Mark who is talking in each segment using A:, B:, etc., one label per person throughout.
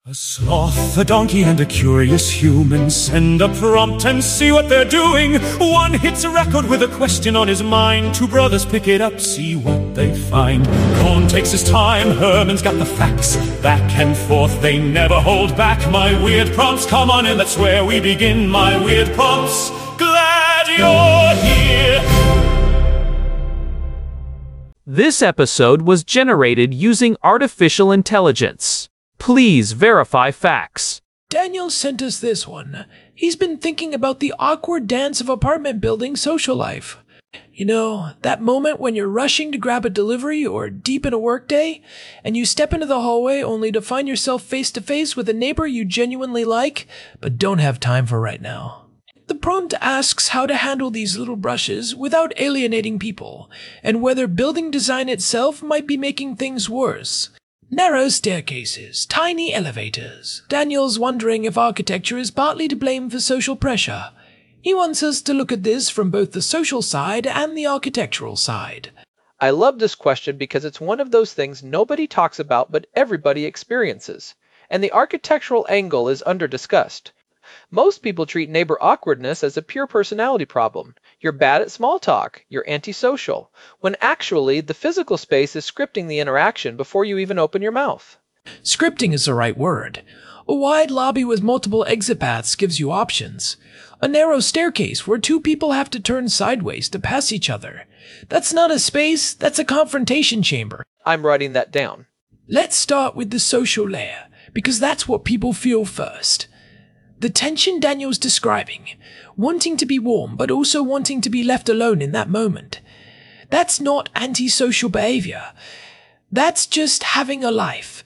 A: A sloth, a donkey, and a curious human send a prompt and see what they're doing. One hits a record with a question on his mind. Two brothers pick it up, see what they find. Cohn takes his time, Herman's got the facts. Back and forth, they never hold back. My weird prompts, come on in, that's where we begin. My weird prompts, glad you're here.
B: This episode was generated using artificial intelligence. Please verify facts.
C: Daniel sent us this one. He's been thinking about the awkward dance of apartment building social life. You know, that moment when you're rushing to grab a delivery or deep in a workday, and you step into the hallway only to find yourself face to face with a neighbor you genuinely like, but don't have time for right now. The prompt asks how to handle these little brushes without alienating people, and whether building design itself might be making things worse. Narrow staircases, tiny elevators. Daniel's wondering if architecture is partly to blame for social pressure. He wants us to look at this from both the social side and the architectural side.
D: I love this question because it's one of those things nobody talks about but everybody experiences, and the architectural angle is under-discussed. Most people treat neighbor awkwardness as a pure personality problem. You're bad at small talk, you're antisocial, when actually the physical space is scripting the interaction before you even open your mouth.
C: Scripting is the right word. A wide lobby with multiple exit paths gives you options. A narrow staircase where two people have to turn sideways to pass each other. That's not a space, that's a confrontation chamber.
D: I'm writing that down.
C: Let's start with the social layer, because that's what people feel first. The tension Daniel's describing, wanting to be warm but also wanting to be left alone in that moment. That's not antisocial behavior. That's just having a life.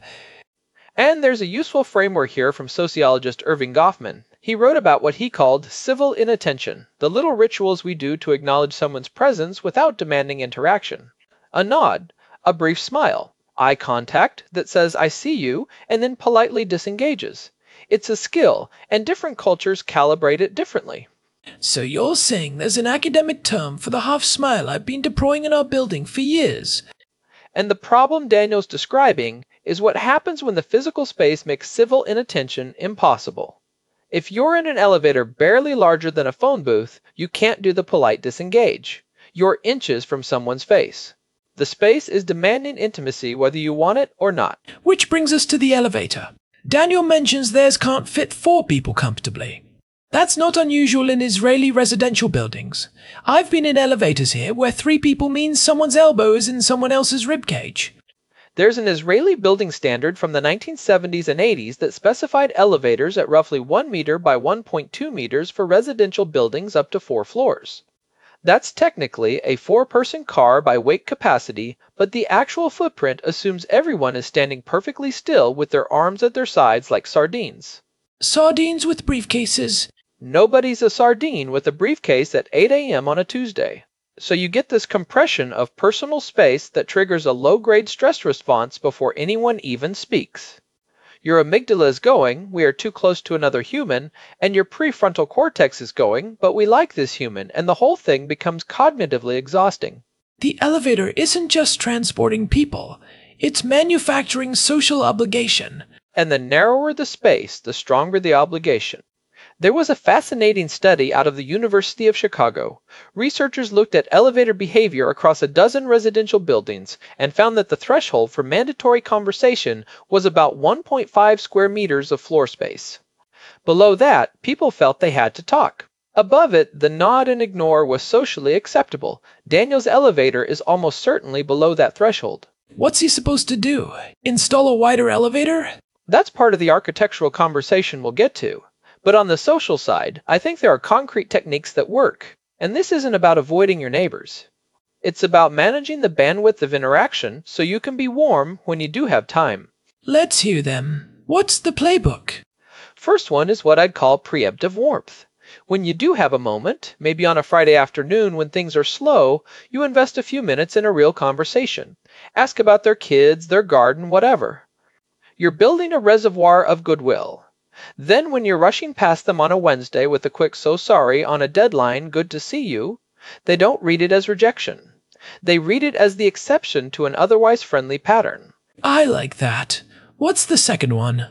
D: And there's a useful framework here from sociologist Erving Goffman. He wrote about what he called civil inattention, the little rituals we do to acknowledge someone's presence without demanding interaction. A nod, a brief smile, eye contact that says I see you and then politely disengages. It's a skill, and different cultures calibrate it differently.
C: So you're saying there's an academic term for the half smile I've been deploying in our building for years.
D: And the problem Daniel's describing is what happens when the physical space makes civil inattention impossible. If you're in an elevator barely larger than a phone booth, you can't do the polite disengage. You're inches from someone's face. The space is demanding intimacy whether you want it or not.
C: Which brings us to the elevator. Daniel mentions theirs can't fit 4 people comfortably. That's not unusual in Israeli residential buildings. I've been in elevators here where 3 people means someone's elbow is in someone else's ribcage.
D: There's an Israeli building standard from the 1970s and 80s that specified elevators at roughly 1 meter by 1.2 meters for residential buildings up to 4 floors. That's technically a 4-person car by weight capacity, but the actual footprint assumes everyone is standing perfectly still with their arms at their sides like sardines.
C: Sardines with briefcases.
D: Nobody's a sardine with a briefcase at 8 a.m. on a Tuesday. So you get this compression of personal space that triggers a low-grade stress response before anyone even speaks. Your amygdala is going, we are too close to another human, and your prefrontal cortex is going, but we like this human, and the whole thing becomes cognitively exhausting.
C: The elevator isn't just transporting people, it's manufacturing social obligation.
D: And the narrower the space, the stronger the obligation. There was a fascinating study out of the University of Chicago. Researchers looked at elevator behavior across a dozen residential buildings and found that the threshold for mandatory conversation was about 1.5 square meters of floor space. Below that, people felt they had to talk. Above it, the nod and ignore was socially acceptable. Daniel's elevator is almost certainly below that threshold.
C: What's he supposed to do? Install a wider elevator?
D: That's part of the architectural conversation we'll get to. But on the social side, I think there are concrete techniques that work. And this isn't about avoiding your neighbors. It's about managing the bandwidth of interaction so you can be warm when you do have time.
C: Let's hear them. What's the playbook?
D: First one is what I'd call preemptive warmth. When you do have a moment, maybe on a Friday afternoon when things are slow, you invest a few minutes in a real conversation. Ask about their kids, their garden, whatever. You're building a reservoir of goodwill. Then when you're rushing past them on a Wednesday with a quick "so sorry" on a deadline, "good to see you," they don't read it as rejection. They read it as the exception to an otherwise friendly pattern.
C: I like that. What's the second one?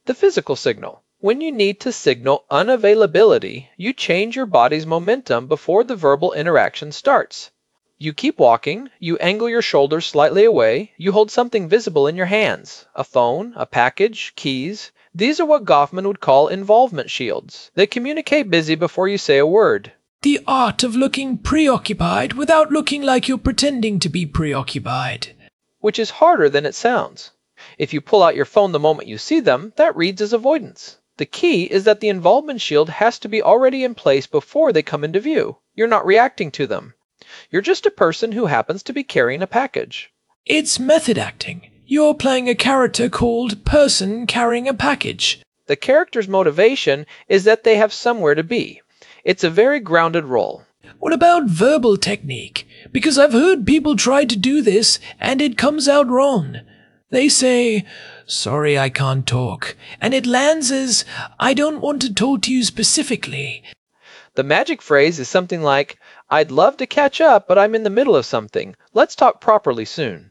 D: The physical signal. When you need to signal unavailability, you change your body's momentum before the verbal interaction starts. You keep walking, you angle your shoulders slightly away, you hold something visible in your hands, a phone, a package, keys. These are what Goffman would call involvement shields. They communicate busy before you say a word.
C: The art of looking preoccupied without looking like you're pretending to be preoccupied.
D: Which is harder than it sounds. If you pull out your phone the moment you see them, that reads as avoidance. The key is that the involvement shield has to be already in place before they come into view. You're not reacting to them. You're just a person who happens to be carrying a package.
C: It's method acting. You're playing a character called Person Carrying a Package.
D: The character's motivation is that they have somewhere to be. It's a very grounded role.
C: What about verbal technique? Because I've heard people try to do this and it comes out wrong. They say, "Sorry, I can't talk," and it lands as, "I don't want to talk to you specifically."
D: The magic phrase is something like, "I'd love to catch up, but I'm in the middle of something. Let's talk properly soon."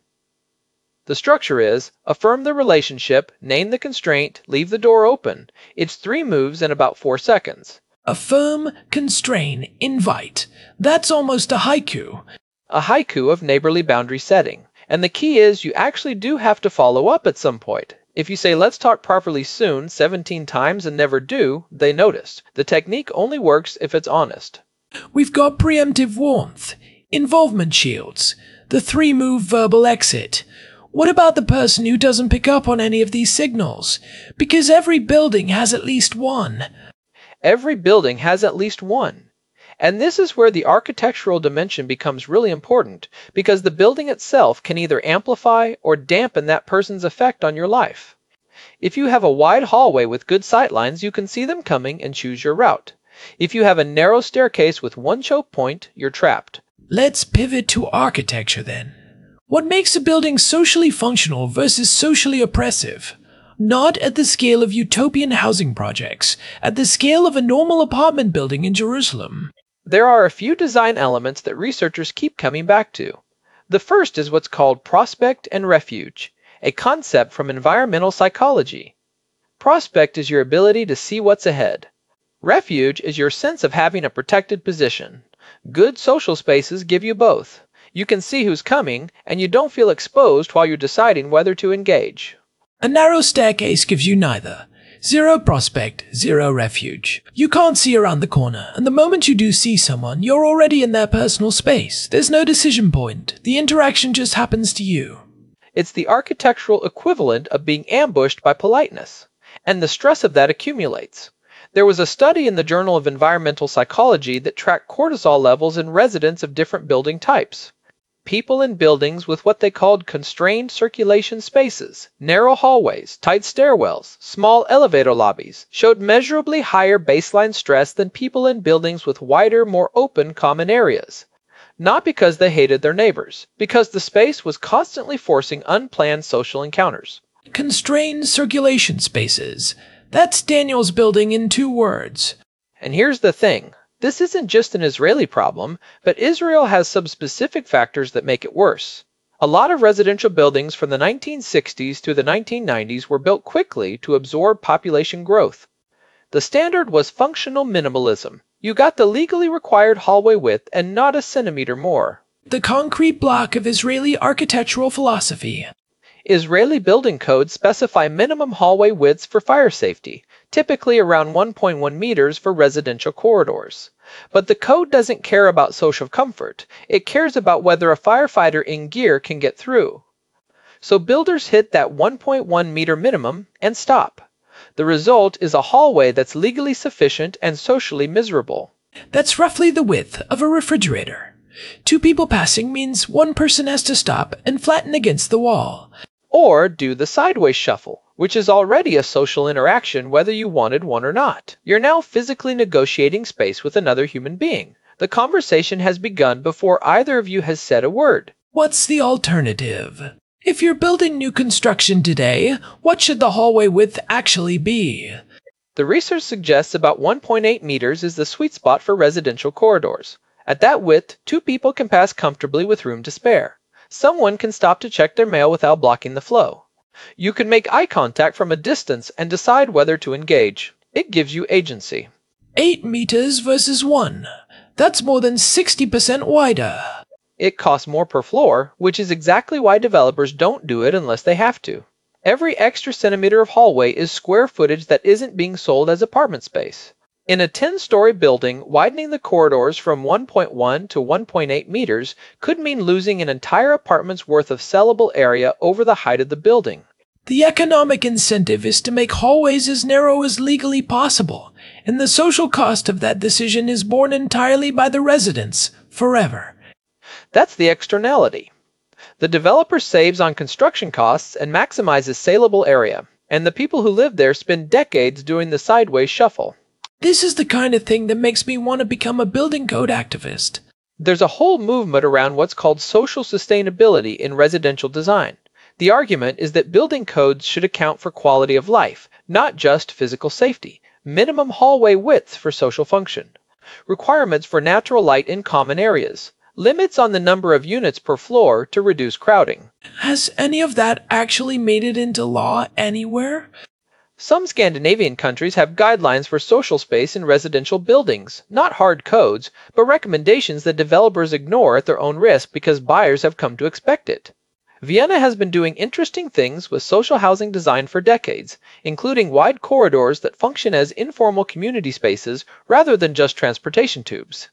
D: The structure is, affirm the relationship, name the constraint, leave the door open. It's 3 moves in about 4 seconds.
C: Affirm, constrain, invite. That's almost a haiku.
D: A haiku of neighborly boundary setting. And the key is you actually do have to follow up at some point. If you say "let's talk properly soon" 17 times and never do, they notice. The technique only works if it's honest.
C: We've got preemptive warmth, involvement shields, the 3-move verbal exit. What about the person who doesn't pick up on any of these signals? Because every building has at least one.
D: Every building has at least one. And this is where the architectural dimension becomes really important, because the building itself can either amplify or dampen that person's effect on your life. If you have a wide hallway with good sightlines, you can see them coming and choose your route. If you have a narrow staircase with one choke point, you're trapped.
C: Let's pivot to architecture then. What makes a building socially functional versus socially oppressive? Not at the scale of utopian housing projects, at the scale of a normal apartment building in Jerusalem.
D: There are a few design elements that researchers keep coming back to. The first is what's called prospect and refuge, a concept from environmental psychology. Prospect is your ability to see what's ahead. Refuge is your sense of having a protected position. Good social spaces give you both. You can see who's coming, and you don't feel exposed while you're deciding whether to engage.
C: A narrow staircase gives you neither. 0 prospect, 0 refuge. You can't see around the corner, and the moment you do see someone, you're already in their personal space. There's no decision point. The interaction just happens to you.
D: It's the architectural equivalent of being ambushed by politeness, and the stress of that accumulates. There was a study in the Journal of Environmental Psychology that tracked cortisol levels in residents of different building types. People in buildings with what they called constrained circulation spaces, narrow hallways, tight stairwells, small elevator lobbies, showed measurably higher baseline stress than people in buildings with wider, more open common areas. Not because they hated their neighbors, because the space was constantly forcing unplanned social encounters.
C: Constrained circulation spaces. That's Daniel's building in 2 words.
D: And here's the thing. This isn't just an Israeli problem, but Israel has some specific factors that make it worse. A lot of residential buildings from the 1960s through the 1990s were built quickly to absorb population growth. The standard was functional minimalism. You got the legally required hallway width and not a centimeter more.
C: The concrete block of Israeli architectural philosophy.
D: Israeli building codes specify minimum hallway widths for fire safety, typically around 1.1 meters for residential corridors. But the code doesn't care about social comfort. It cares about whether a firefighter in gear can get through. So builders hit that 1.1 meter minimum and stop. The result is a hallway that's legally sufficient and socially miserable.
C: That's roughly the width of a refrigerator. 2 people passing means 1 person has to stop and flatten against the wall.
D: Or do the sideways shuffle, which is already a social interaction whether you wanted one or not. You're now physically negotiating space with another human being. The conversation has begun before either of you has said a word.
C: What's the alternative? If you're building new construction today, what should the hallway width actually be?
D: The research suggests about 1.8 meters is the sweet spot for residential corridors. At that width, 2 people can pass comfortably with room to spare. Someone can stop to check their mail without blocking the flow. You can make eye contact from a distance and decide whether to engage. It gives you agency.
C: 8 meters versus 1. That's more than 60% wider.
D: It costs more per floor, which is exactly why developers don't do it unless they have to. Every extra centimeter of hallway is square footage that isn't being sold as apartment space. In a 10-story building, widening the corridors from 1.1 to 1.8 meters could mean losing an entire apartment's worth of sellable area over the height of the building.
C: The economic incentive is to make hallways as narrow as legally possible, and the social cost of that decision is borne entirely by the residents, forever.
D: That's the externality. The developer saves on construction costs and maximizes saleable area, and the people who live there spend decades doing the sideways shuffle.
C: This is the kind of thing that makes me want to become a building code activist.
D: There's a whole movement around what's called social sustainability in residential design. The argument is that building codes should account for quality of life, not just physical safety, minimum hallway width for social function, requirements for natural light in common areas, limits on the number of units per floor to reduce crowding.
C: Has any of that actually made it into law anywhere?
D: Some Scandinavian countries have guidelines for social space in residential buildings, not hard codes, but recommendations that developers ignore at their own risk because buyers have come to expect it. Vienna has been doing interesting things with social housing design for decades, including wide corridors that function as informal community spaces rather than just transportation tubes.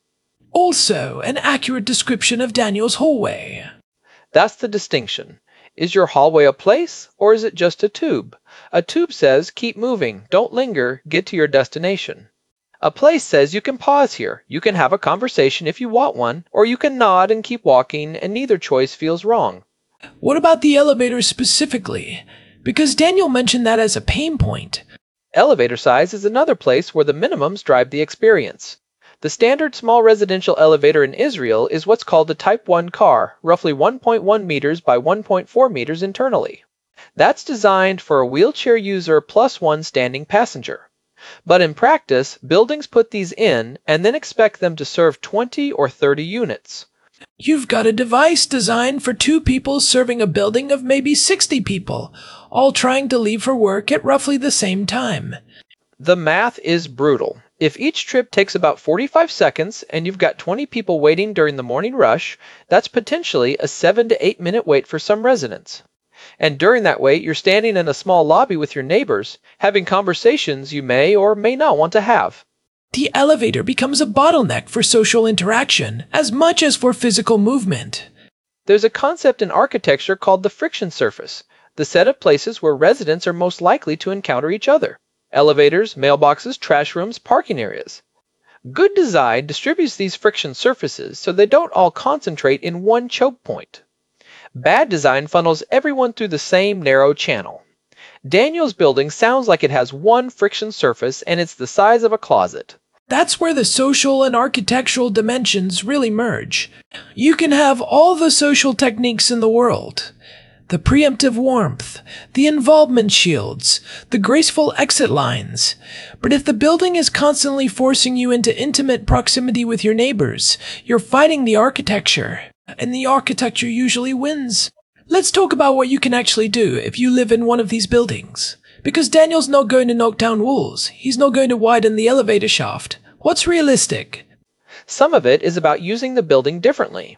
C: Also, an accurate description of Daniel's hallway.
D: That's the distinction. Is your hallway a place, or is it just a tube? A tube says, keep moving, don't linger, get to your destination. A place says you can pause here, you can have a conversation if you want one, or you can nod and keep walking, and neither choice feels wrong.
C: What about the elevator specifically? Because Daniel mentioned that as a pain point.
D: Elevator size is another place where the minimums drive the experience. The standard small residential elevator in Israel is what's called a Type 1 car, roughly 1.1 meters by 1.4 meters internally. That's designed for a wheelchair user plus one standing passenger. But in practice, buildings put these in and then expect them to serve 20 or 30 units.
C: You've got a device designed for 2 people serving a building of maybe 60 people, all trying to leave for work at roughly the same time.
D: The math is brutal. If each trip takes about 45 seconds and you've got 20 people waiting during the morning rush, that's potentially a 7 to 8 minute wait for some residents. And during that wait, you're standing in a small lobby with your neighbors, having conversations you may or may not want to have.
C: The elevator becomes a bottleneck for social interaction as much as for physical movement.
D: There's a concept in architecture called the friction surface, the set of places where residents are most likely to encounter each other. Elevators, mailboxes, trash rooms, parking areas. Good design distributes these friction surfaces so they don't all concentrate in one choke point. Bad design funnels everyone through the same narrow channel. Daniel's building sounds like it has one friction surface and it's the size of a closet.
C: That's where the social and architectural dimensions really merge. You can have all the social techniques in the world. The preemptive warmth, the involvement shields, the graceful exit lines. But if the building is constantly forcing you into intimate proximity with your neighbors, you're fighting the architecture, and the architecture usually wins. Let's talk about what you can actually do if you live in one of these buildings. Because Daniel's not going to knock down walls, he's not going to widen the elevator shaft. What's realistic?
D: Some of it is about using the building differently.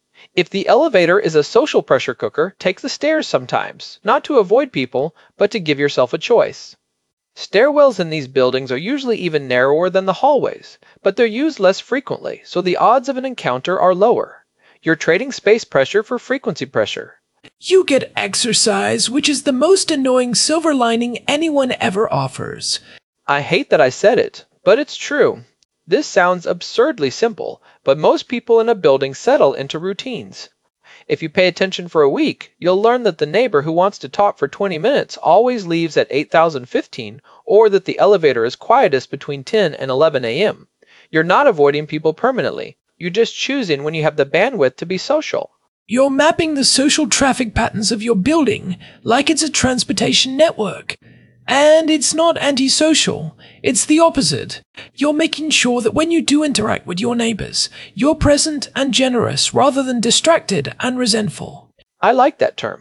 D: If the elevator is a social pressure cooker, take the stairs sometimes, not to avoid people, but to give yourself a choice. Stairwells in these buildings are usually even narrower than the hallways, but they're used less frequently, so the odds of an encounter are lower. You're trading space pressure for frequency pressure.
C: You get exercise, which is the most annoying silver lining anyone ever offers.
D: I hate that I said it, but it's true. This sounds absurdly simple, but most people in a building settle into routines. If you pay attention for a week, you'll learn that the neighbor who wants to talk for 20 minutes always leaves at 8,015, or that the elevator is quietest between 10 and 11 a.m. You're not avoiding people permanently. You're just choosing when you have the bandwidth to be social.
C: You're mapping the social traffic patterns of your building like it's a transportation network. And it's not antisocial, it's the opposite. You're making sure that when you do interact with your neighbors, you're present and generous rather than distracted and resentful.
D: I like that term.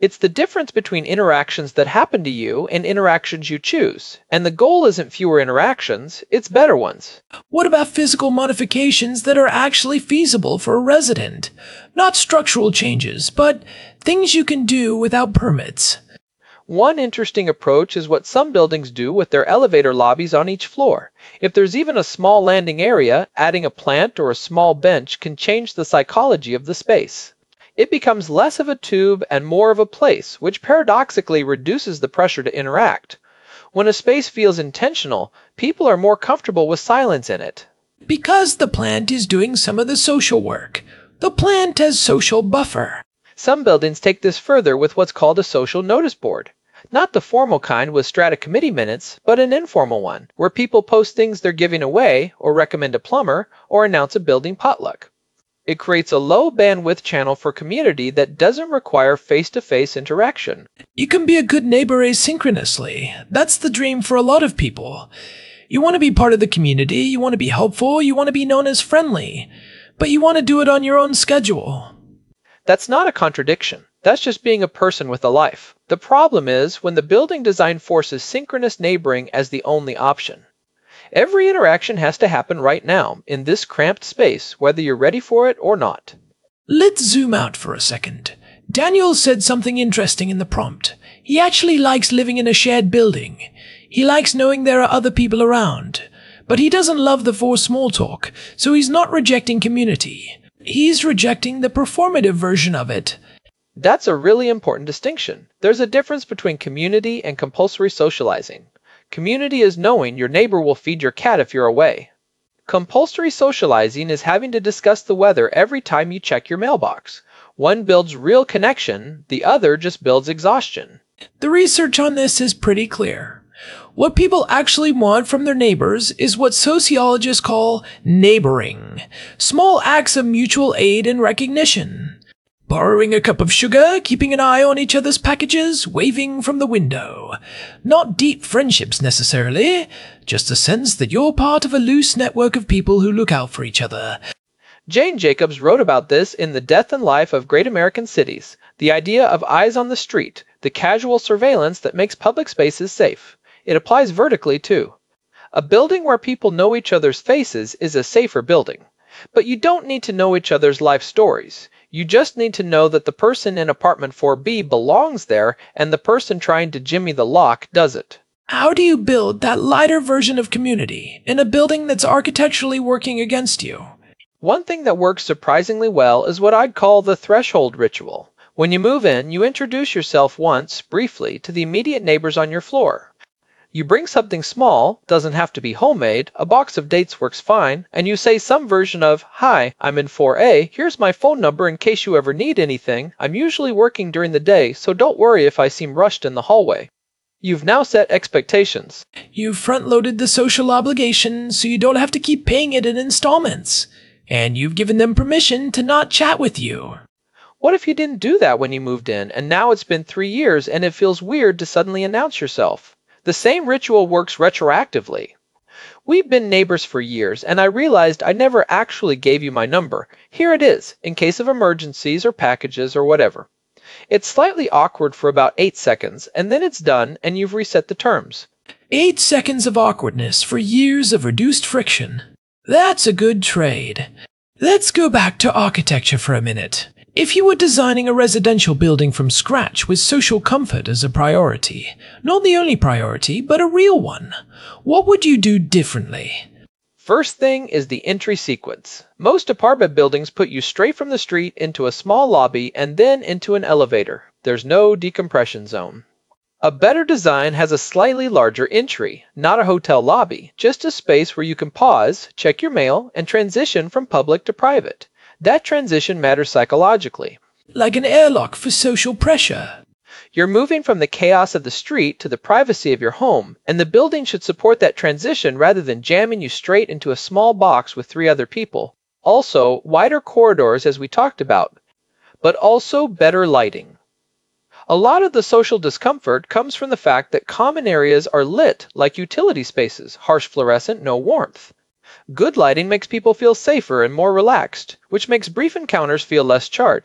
D: It's the difference between interactions that happen to you and interactions you choose. And the goal isn't fewer interactions, it's better ones.
C: What about physical modifications that are actually feasible for a resident? Not structural changes, but things you can do without permits.
D: One interesting approach is what some buildings do with their elevator lobbies on each floor. If there's even a small landing area, adding a plant or a small bench can change the psychology of the space. It becomes less of a tube and more of a place, which paradoxically reduces the pressure to interact. When a space feels intentional, people are more comfortable with silence in it.
C: Because the plant is doing some of the social work. The plant as social buffer.
D: Some buildings take this further with what's called a social notice board. Not the formal kind with strata committee minutes, but an informal one, where people post things they're giving away, or recommend a plumber, or announce a building potluck. It creates a low bandwidth channel for community that doesn't require face-to-face interaction.
C: You can be a good neighbor asynchronously. That's the dream for a lot of people. You want to be part of the community, you want to be helpful, you want to be known as friendly, but you want to do it on your own schedule.
D: That's not a contradiction. That's just being a person with a life. The problem is when the building design forces synchronous neighboring as the only option. Every interaction has to happen right now, in this cramped space, whether you're ready for it or not.
C: Let's zoom out for a second. Daniel said something interesting in the prompt. He actually likes living in a shared building. He likes knowing there are other people around. But he doesn't love the forced small talk, so he's not rejecting community. He's rejecting the performative version of it.
D: That's a really important distinction. There's a difference between community and compulsory socializing. Community is knowing your neighbor will feed your cat if you're away. Compulsory socializing is having to discuss the weather every time you check your mailbox. One builds real connection, the other just builds exhaustion.
C: The research on this is pretty clear. What people actually want from their neighbors is what sociologists call neighboring. Small acts of mutual aid and recognition. Borrowing a cup of sugar, keeping an eye on each other's packages, waving from the window. Not deep friendships necessarily, just a sense that you're part of a loose network of people who look out for each other.
D: Jane Jacobs wrote about this in The Death and Life of Great American Cities, the idea of eyes on the street, the casual surveillance that makes public spaces safe. It applies vertically too. A building where people know each other's faces is a safer building. But you don't need to know each other's life stories. You just need to know that the person in apartment 4B belongs there and the person trying to jimmy the lock doesn't.
C: How do you build that lighter version of community in a building that's architecturally working against you?
D: One thing that works surprisingly well is what I'd call the threshold ritual. When you move in, you introduce yourself once, briefly, to the immediate neighbors on your floor. You bring something small, doesn't have to be homemade, a box of dates works fine, and you say some version of, "Hi, I'm in 4A, here's my phone number in case you ever need anything. I'm usually working during the day, so don't worry if I seem rushed in the hallway." You've now set expectations.
C: You've front-loaded the social obligation so you don't have to keep paying it in installments. And you've given them permission to not chat with you.
D: What if you didn't do that when you moved in, and now it's been 3 years and it feels weird to suddenly announce yourself? The same ritual works retroactively. We've been neighbors for years, and I realized I never actually gave you my number. Here it is, in case of emergencies or packages or whatever. It's slightly awkward for about 8 seconds, and then it's done, and you've reset the terms.
C: 8 seconds of awkwardness for years of reduced friction. That's a good trade. Let's go back to architecture for a minute. If you were designing a residential building from scratch with social comfort as a priority, not the only priority, but a real one, what would you do differently?
D: First thing is the entry sequence. Most apartment buildings put you straight from the street into a small lobby and then into an elevator. There's no decompression zone. A better design has a slightly larger entry, not a hotel lobby, just a space where you can pause, check your mail, and transition from public to private. That transition matters psychologically.
C: Like an airlock for social pressure.
D: You're moving from the chaos of the street to the privacy of your home, and the building should support that transition rather than jamming you straight into a small box with 3 other people. Also, wider corridors as we talked about, but also better lighting. A lot of the social discomfort comes from the fact that common areas are lit like utility spaces, harsh fluorescent, no warmth. Good lighting makes people feel safer and more relaxed, which makes brief encounters feel less charged.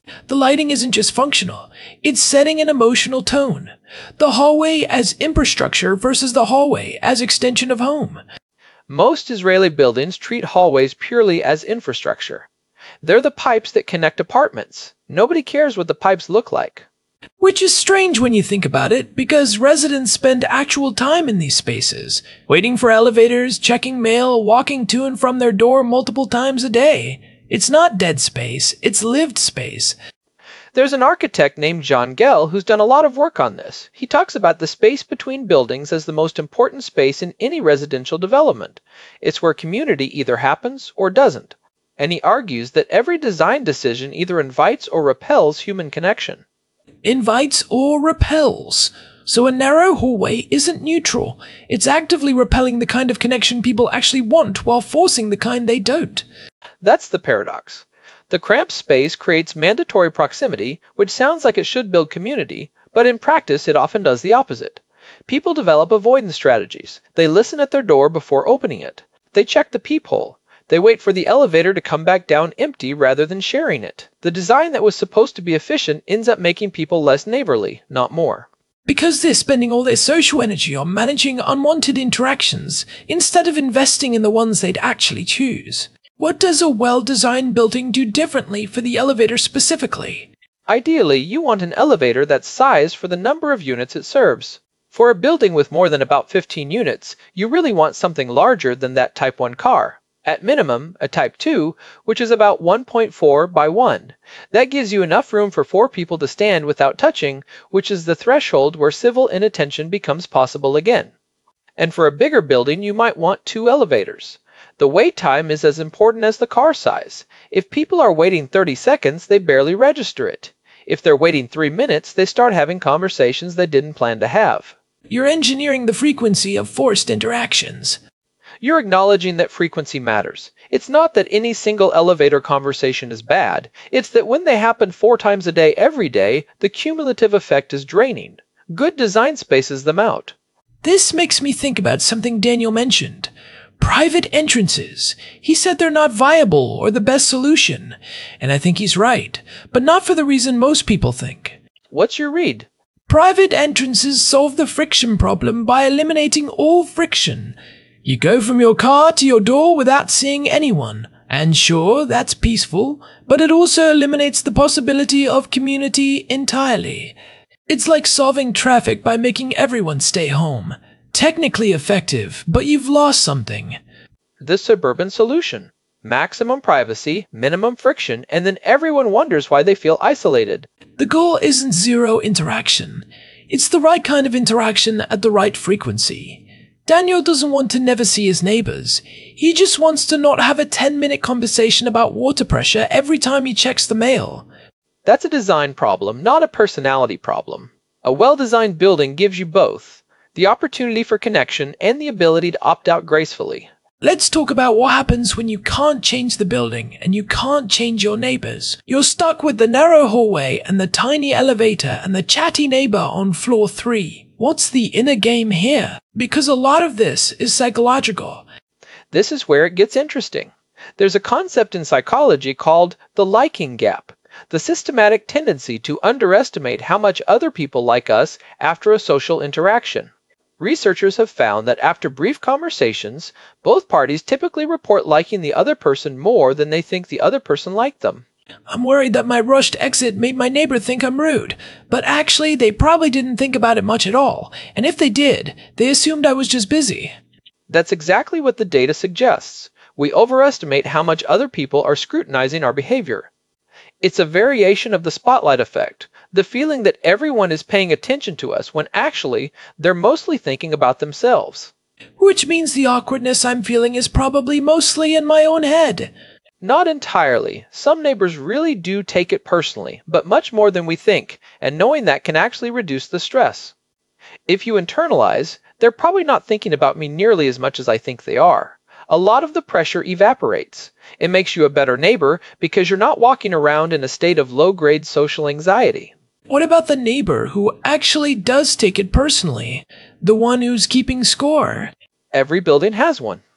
C: The lighting isn't just functional, it's setting an emotional tone. The hallway as infrastructure versus the hallway as extension of home.
D: Most Israeli buildings treat hallways purely as infrastructure. They're the pipes that connect apartments. Nobody cares what the pipes look like.
C: Which is strange when you think about it, because residents spend actual time in these spaces, waiting for elevators, checking mail, walking to and from their door multiple times a day. It's not dead space, it's lived space.
D: There's an architect named John Gell who's done a lot of work on this. He talks about the space between buildings as the most important space in any residential development. It's where community either happens or doesn't. And he argues that every design decision either invites or repels human connection.
C: Invites or repels. So a narrow hallway isn't neutral. It's actively repelling the kind of connection people actually want while forcing the kind they don't.
D: That's the paradox. The cramped space creates mandatory proximity, which sounds like it should build community, but in practice it often does the opposite. People develop avoidance strategies. They listen at their door before opening it. They check the peephole. They wait for the elevator to come back down empty rather than sharing it. The design that was supposed to be efficient ends up making people less neighborly, not more.
C: Because they're spending all their social energy on managing unwanted interactions instead of investing in the ones they'd actually choose. What does a well-designed building do differently for the elevator specifically?
D: Ideally, you want an elevator that's sized for the number of units it serves. For a building with more than about 15 units, you really want something larger than that Type 1 car. At minimum, a Type 2, which is about 1.4 by 1. That gives you enough room for 4 people to stand without touching, which is the threshold where civil inattention becomes possible again. And for a bigger building, you might want 2 elevators. The wait time is as important as the car size. If people are waiting 30 seconds, they barely register it. If they're waiting 3 minutes, they start having conversations they didn't plan to have.
C: You're engineering the frequency of forced interactions.
D: You're acknowledging that frequency matters. It's not that any single elevator conversation is bad. It's that when they happen 4 times a day every day, the cumulative effect is draining. Good design spaces them out.
C: This makes me think about something Daniel mentioned. Private entrances. He said they're not viable or the best solution. And I think he's right, but not for the reason most people think.
D: What's your read?
C: Private entrances solve the friction problem by eliminating all friction. You go from your car to your door without seeing anyone. And sure, that's peaceful, but it also eliminates the possibility of community entirely. It's like solving traffic by making everyone stay home. Technically effective, but you've lost something.
D: The suburban solution. Maximum privacy, minimum friction, and then everyone wonders why they feel isolated.
C: The goal isn't zero interaction. It's the right kind of interaction at the right frequency. Daniel doesn't want to never see his neighbors. He just wants to not have a 10-minute conversation about water pressure every time he checks the mail.
D: That's a design problem, not a personality problem. A well-designed building gives you both. The opportunity for connection and the ability to opt out gracefully.
C: Let's talk about what happens when you can't change the building and you can't change your neighbors. You're stuck with the narrow hallway and the tiny elevator and the chatty neighbor on floor 3. What's the inner game here? Because a lot of this is psychological.
D: This is where it gets interesting. There's a concept in psychology called the liking gap, the systematic tendency to underestimate how much other people like us after a social interaction. Researchers have found that after brief conversations, both parties typically report liking the other person more than they think the other person liked them.
C: I'm worried that my rushed exit made my neighbor think I'm rude, but actually they probably didn't think about it much at all, and if they did, they assumed I was just busy.
D: That's exactly what the data suggests. We overestimate how much other people are scrutinizing our behavior. It's a variation of the spotlight effect, the feeling that everyone is paying attention to us when actually they're mostly thinking about themselves.
C: Which means the awkwardness I'm feeling is probably mostly in my own head.
D: Not entirely. Some neighbors really do take it personally, but much more than we think, and knowing that can actually reduce the stress. If you internalize, they're probably not thinking about me nearly as much as I think they are. A lot of the pressure evaporates. It makes you a better neighbor because you're not walking around in a state of low-grade social anxiety.
C: What about the neighbor who actually does take it personally? The one who's keeping score?
D: Every building has one.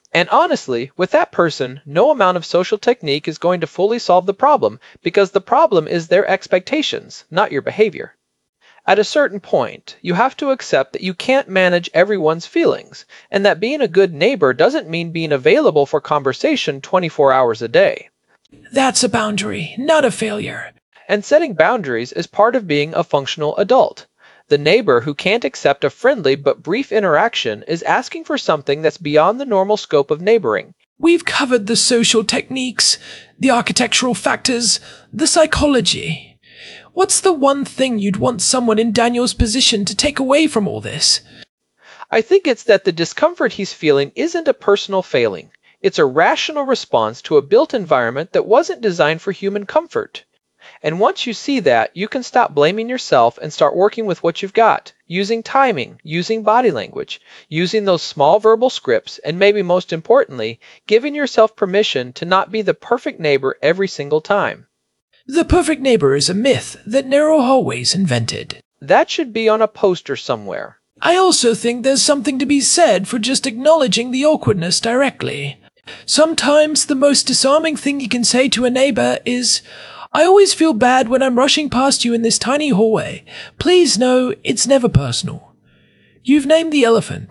D: And honestly, with that person, no amount of social technique is going to fully solve the problem because the problem is their expectations, not your behavior. At a certain point, you have to accept that you can't manage everyone's feelings, and that being a good neighbor doesn't mean being available for conversation 24 hours a day.
C: That's a boundary, not a failure.
D: And setting boundaries is part of being a functional adult. The neighbor who can't accept a friendly but brief interaction is asking for something that's beyond the normal scope of neighboring.
C: We've covered the social techniques, the architectural factors, the psychology. What's the one thing you'd want someone in Daniel's position to take away from all this?
D: I think it's that the discomfort he's feeling isn't a personal failing. It's a rational response to a built environment that wasn't designed for human comfort. And once you see that, you can stop blaming yourself and start working with what you've got, using timing, using body language, using those small verbal scripts, and maybe most importantly, giving yourself permission to not be the perfect neighbor every single time.
C: The perfect neighbor is a myth that narrow hallways invented.
D: That should be on a poster somewhere.
C: I also think there's something to be said for just acknowledging the awkwardness directly. Sometimes the most disarming thing you can say to a neighbor is, "I always feel bad when I'm rushing past you in this tiny hallway. Please know it's never personal." You've named the elephant.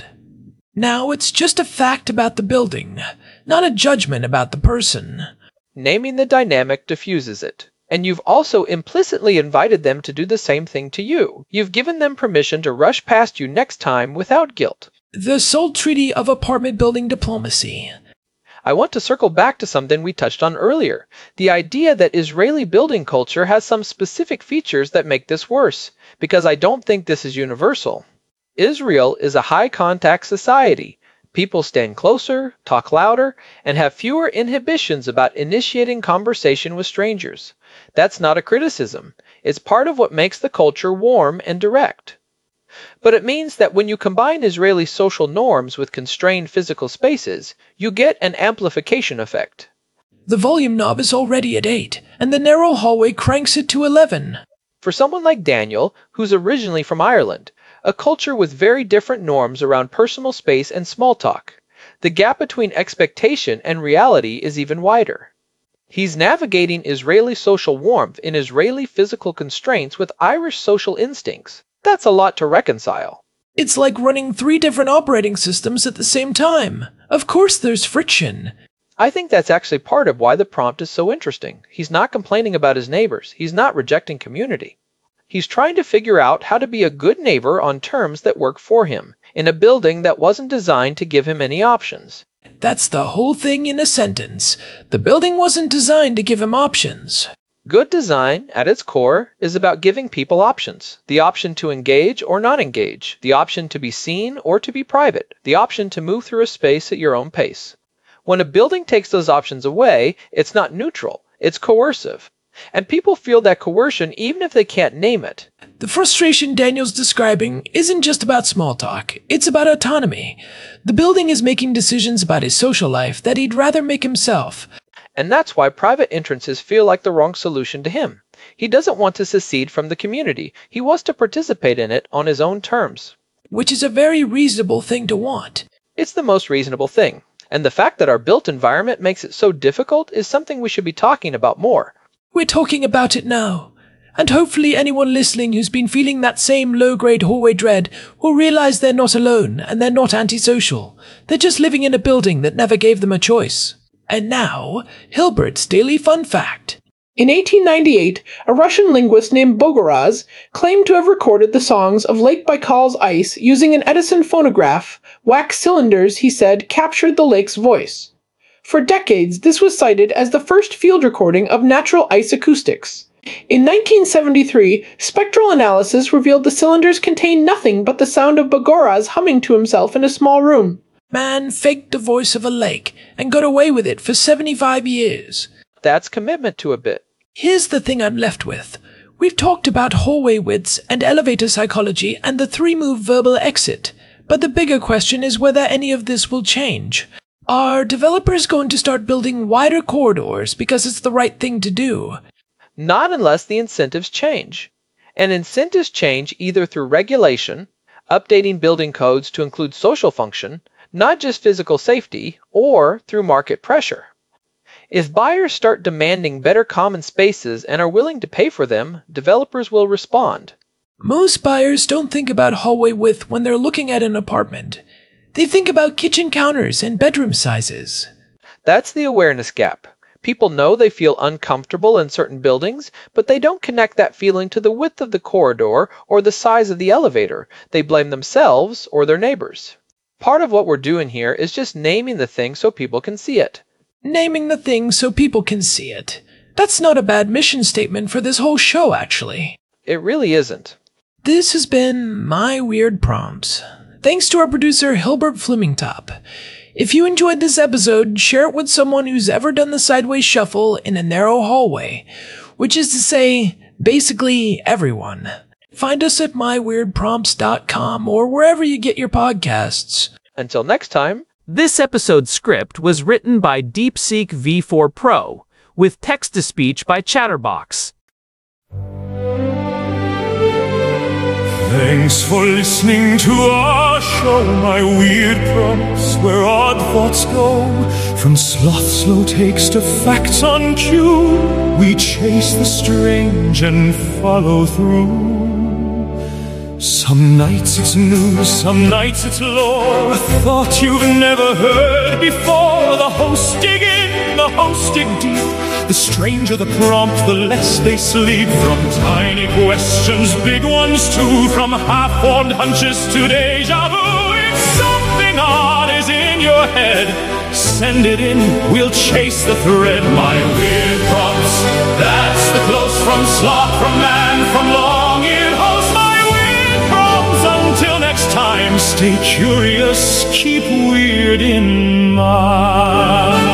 C: Now it's just a fact about the building, not a judgment about the person.
D: Naming the dynamic diffuses it. And you've also implicitly invited them to do the same thing to you. You've given them permission to rush past you next time without guilt.
C: The sultry of apartment building diplomacy.
D: I want to circle back to something we touched on earlier. The idea that Israeli building culture has some specific features that make this worse, because I don't think this is universal. Israel is a high-contact society. People stand closer, talk louder, and have fewer inhibitions about initiating conversation with strangers. That's not a criticism. It's part of what makes the culture warm and direct. But it means that when you combine Israeli social norms with constrained physical spaces, you get an amplification effect.
C: The volume knob is already at 8, and the narrow hallway cranks it to 11.
D: For someone like Daniel, who's originally from Ireland, a culture with very different norms around personal space and small talk, the gap between expectation and reality is even wider. He's navigating Israeli social warmth in Israeli physical constraints with Irish social instincts. That's a lot to reconcile.
C: It's like running 3 different operating systems at the same time. Of course there's friction.
D: I think that's actually part of why the prompt is so interesting. He's not complaining about his neighbors. He's not rejecting community. He's trying to figure out how to be a good neighbor on terms that work for him, in a building that wasn't designed to give him any options.
C: That's the whole thing in a sentence. The building wasn't designed to give him options.
D: Good design, at its core, is about giving people options. The option to engage or not engage. The option to be seen or to be private. The option to move through a space at your own pace. When a building takes those options away, it's not neutral. It's coercive. And people feel that coercion even if they can't name it.
C: The frustration Daniel's describing isn't just about small talk. It's about autonomy. The building is making decisions about his social life that he'd rather make himself.
D: And that's why private entrances feel like the wrong solution to him. He doesn't want to secede from the community. He wants to participate in it on his own terms.
C: Which is a very reasonable thing to want.
D: It's the most reasonable thing. And the fact that our built environment makes it so difficult is something we should be talking about more.
C: We're talking about it now. And hopefully anyone listening who's been feeling that same low-grade hallway dread will realize they're not alone and they're not antisocial. They're just living in a building that never gave them a choice. And now, Hilbert's Daily Fun Fact.
E: In 1898, a Russian linguist named Bogoraz claimed to have recorded the songs of Lake Baikal's ice using an Edison phonograph. Wax cylinders, he said, captured the lake's voice. For decades, this was cited as the first field recording of natural ice acoustics. In 1973, spectral analysis revealed the cylinders contained nothing but the sound of Bogoraz humming to himself in a small room.
C: Man faked the voice of a lake and got away with it for 75 years.
D: That's commitment to a bit.
C: Here's the thing I'm left with. We've talked about hallway widths and elevator psychology and the 3-move verbal exit, but the bigger question is whether any of this will change. Are developers going to start building wider corridors because it's the right thing to do?
D: Not unless the incentives change. And incentives change either through regulation, updating building codes to include social function, not just physical safety, or through market pressure. If buyers start demanding better common spaces and are willing to pay for them, developers will respond.
C: Most buyers don't think about hallway width when they're looking at an apartment. They think about kitchen counters and bedroom sizes.
D: That's the awareness gap. People know they feel uncomfortable in certain buildings, but they don't connect that feeling to the width of the corridor or the size of the elevator. They blame themselves or their neighbors. Part of what we're doing here is just naming the thing so people can see it.
C: Naming the thing so people can see it. That's not a bad mission statement for this whole show, actually.
D: It really isn't.
C: This has been My Weird Prompts. Thanks to our producer, Hilbert Flemingtop. If you enjoyed this episode, share it with someone who's ever done the sideways shuffle in a narrow hallway, which is to say, basically everyone. Find us at myweirdprompts.com or wherever you get your podcasts.
D: Until next time.
B: This episode's script was written by DeepSeek V4 Pro, with text-to-speech by Chatterbox.
A: Thanks for listening to our show, My Weird Prompts, where odd thoughts go. From sloth slow takes to facts on cue, we chase the strange and follow through. Some nights it's news, some nights it's lore, a thought you've never heard before. The hosts dig in, the hosts dig deep. The stranger the prompt, the less they sleep. From tiny questions, big ones too. From half-formed hunches to deja vu. If something odd is in your head, send it in, we'll chase the thread. My weird prompts, that's the close from sloth, from man, from long-eared host. My weird prompts, until next time, stay curious, keep weird in mind.